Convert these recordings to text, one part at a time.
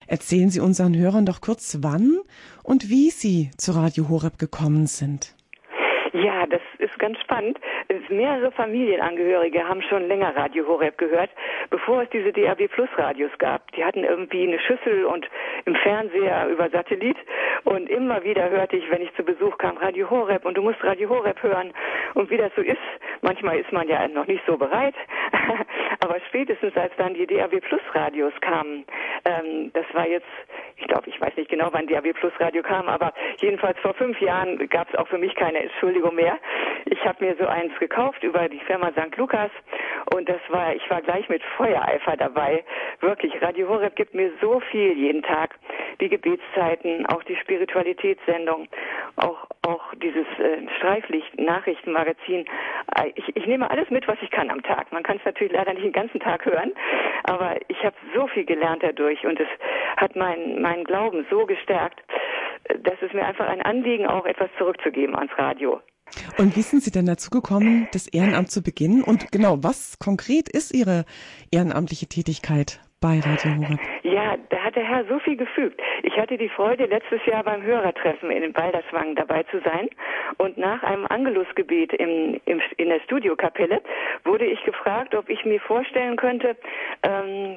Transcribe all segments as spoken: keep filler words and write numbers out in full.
Erzählen Sie unseren Hörern doch kurz, wann und wie Sie zu Radio Horeb gekommen sind. Ja, das ist ganz spannend. Mehrere Familienangehörige haben schon länger Radio Horeb gehört, bevor es diese D A B Plus Radios gab. Die hatten irgendwie eine Schüssel und im Fernseher über Satellit und immer wieder hörte ich, wenn ich zu Besuch kam, Radio Horeb und du musst Radio Horeb hören. Und wie das so ist, manchmal ist man ja noch nicht so bereit, aber spätestens als dann die D A B Plus Radios kamen, ähm, das war jetzt, ich glaube, ich weiß nicht genau, wann D A B Plus Radio kam, aber jedenfalls vor fünf Jahren gab es auch für mich keine Entschuldigung mehr. Ich habe mir so eins gekauft über die Firma Sankt Lukas und das war, ich war gleich mit Feuereifer dabei. Wirklich, Radio Horeb gibt mir so viel jeden Tag. Die Gebetszeiten, auch die Spiritualitätssendung, auch auch dieses äh, Streiflicht-Nachrichtenmagazin. Äh, ich, ich nehme alles mit, was ich kann am Tag. Man kann es natürlich leider nicht den ganzen Tag hören, aber ich habe so viel gelernt dadurch und es hat meinen meinen Glauben so gestärkt, dass es mir einfach ein Anliegen auch etwas zurückzugeben ans Radio. Und wie sind Sie denn dazu gekommen, das Ehrenamt zu beginnen? Und genau, was konkret ist Ihre ehrenamtliche Tätigkeit bei Radio Horeb? Ja, da hat der Herr so viel gefügt. Ich hatte die Freude, letztes Jahr beim Hörertreffen in den Balderswang dabei zu sein. Und nach einem Angelusgebet im, im, in der Studiokapelle wurde ich gefragt, ob ich mir vorstellen könnte, ähm,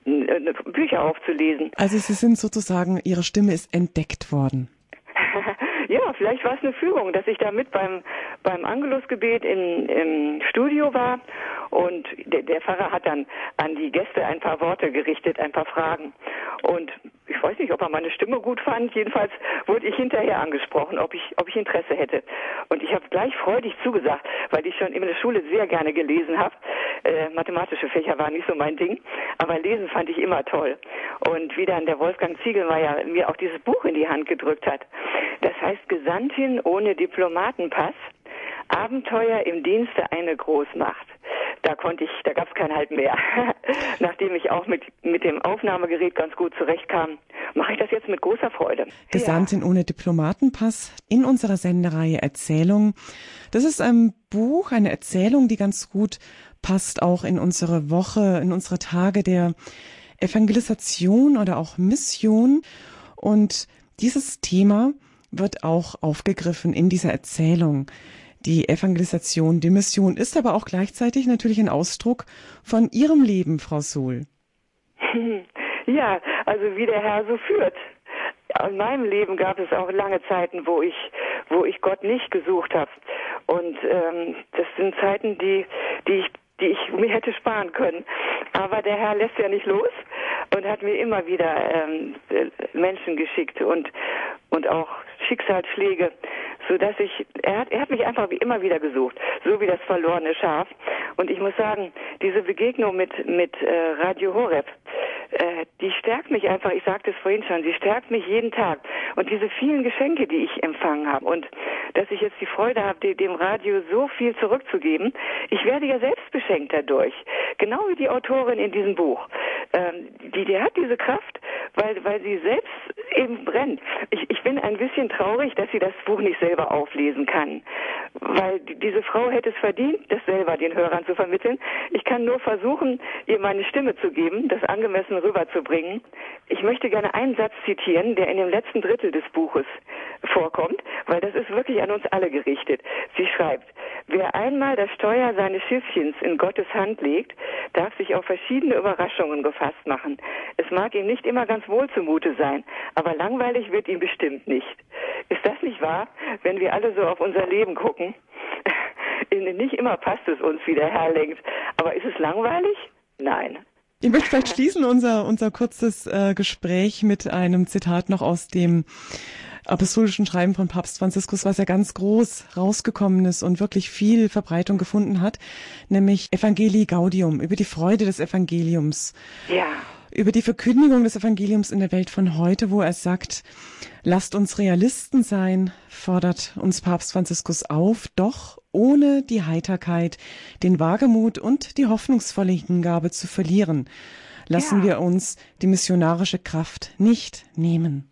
Bücher aufzulesen. Also Sie sind sozusagen, Ihre Stimme ist entdeckt worden. Ja, vielleicht war es eine Fügung, dass ich da mit beim beim Angelusgebet in, im Studio war und der, der Pfarrer hat dann an die Gäste ein paar Worte gerichtet, ein paar Fragen und ich weiß nicht, ob er meine Stimme gut fand, jedenfalls wurde ich hinterher angesprochen, ob ich ob ich Interesse hätte und ich habe gleich freudig zugesagt, weil ich schon in der Schule sehr gerne gelesen habe. Äh, mathematische Fächer waren nicht so mein Ding, aber Lesen fand ich immer toll und wie dann der Wolfgang Ziegelmeier mir auch dieses Buch in die Hand gedrückt hat, das heißt Gesandtin ohne Diplomatenpass, Abenteuer im Dienste eine Großmacht. Da konnte ich, da gab es kein Halt mehr. Nachdem ich auch mit mit dem Aufnahmegerät ganz gut zurechtkam, mache ich das jetzt mit großer Freude. Gesandtin ja. ohne Diplomatenpass in unserer Sendereihe Erzählung. Das ist ein Buch, eine Erzählung, die ganz gut passt auch in unsere Woche, in unsere Tage der Evangelisation oder auch Mission. Und dieses Thema wird auch aufgegriffen in dieser Erzählung. Die Evangelisation, die Mission ist aber auch gleichzeitig natürlich ein Ausdruck von Ihrem Leben, Frau Suhl. Ja, also wie der Herr so führt. In meinem Leben gab es auch lange Zeiten, wo ich, wo ich Gott nicht gesucht habe. Und ähm, das sind Zeiten, die, die ich, die ich mir hätte sparen können. Aber der Herr lässt ja nicht los und hat mir immer wieder ähm, Menschen geschickt und und auch Schicksalsschläge, so dass ich, er hat, er hat mich einfach wie immer wieder gesucht, so wie das verlorene Schaf. Und ich muss sagen, diese Begegnung mit mit äh, Radio Horeb, äh, die stärkt mich einfach. Ich sagte es vorhin schon, sie stärkt mich jeden Tag. Und diese vielen Geschenke, die ich empfangen habe und dass ich jetzt die Freude habe, dem Radio so viel zurückzugeben. Ich werde ja selbst beschenkt dadurch, genau wie die Autorin in diesem Buch. Ähm, die, die hat diese Kraft, weil weil sie selbst eben brennt. Ich, ich bin ein bisschen traurig, dass sie das Buch nicht selber auflesen kann, weil die, diese Frau hätte es verdient, das selber den Hörern zu vermitteln. Ich kann nur versuchen, ihr meine Stimme zu geben, das angemessen rüberzubringen. Ich möchte gerne einen Satz zitieren, der in dem letzten Drittel des Buches vorkommt, weil das ist wirklich an uns alle gerichtet. Sie schreibt: Wer einmal das Steuer seines Schiffchens in Gottes Hand legt, darf sich auf verschiedene Überraschungen gefasst machen. Es mag ihm nicht immer ganz wohl zumute sein, aber langweilig wird ihm bestimmt nicht. Ist das nicht wahr, wenn wir alle so auf unser Leben gucken? Nicht immer passt es uns, wie der Herr lenkt, aber ist es langweilig? Nein. Ich möchte vielleicht schließen unser unser kurzes äh, Gespräch mit einem Zitat noch aus dem apostolischen Schreiben von Papst Franziskus, was ja ganz groß rausgekommen ist und wirklich viel Verbreitung gefunden hat, nämlich Evangelii Gaudium, über die Freude des Evangeliums. Ja. Über die Verkündigung des Evangeliums in der Welt von heute, wo er sagt, lasst uns Realisten sein, fordert uns Papst Franziskus auf, doch ohne die Heiterkeit, den Wagemut und die hoffnungsvolle Hingabe zu verlieren. Lassen ja. wir uns die missionarische Kraft nicht nehmen.